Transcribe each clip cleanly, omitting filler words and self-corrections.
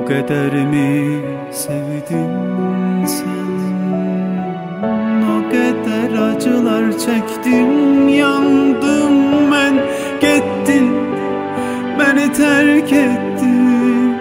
Bu kadar mi sevdin sen? O kadar acılar çektim, yandım ben. Gittin, beni terk ettin.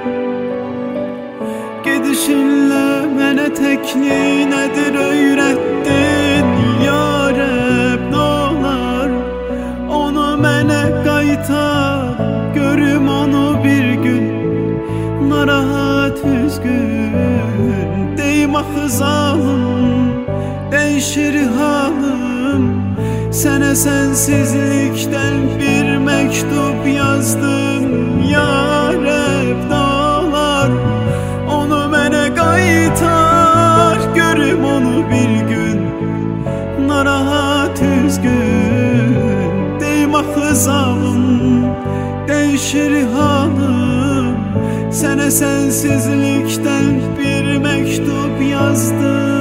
Gidişinle mene tekni nedir öğrettin. Ya Rab n'olar onu mene qaytar, görüm onu bir gün narahat üzgün. Deyim axı zalım, değişir halım. Sene sensizlikten bir mektup yazdım. Ya Rab n'olar onu mene qaytar, görüm onu bir gün narahat üzgün. Deyim axı zalım, değişir halım. Sene sensizlikten bir mektup yazdım.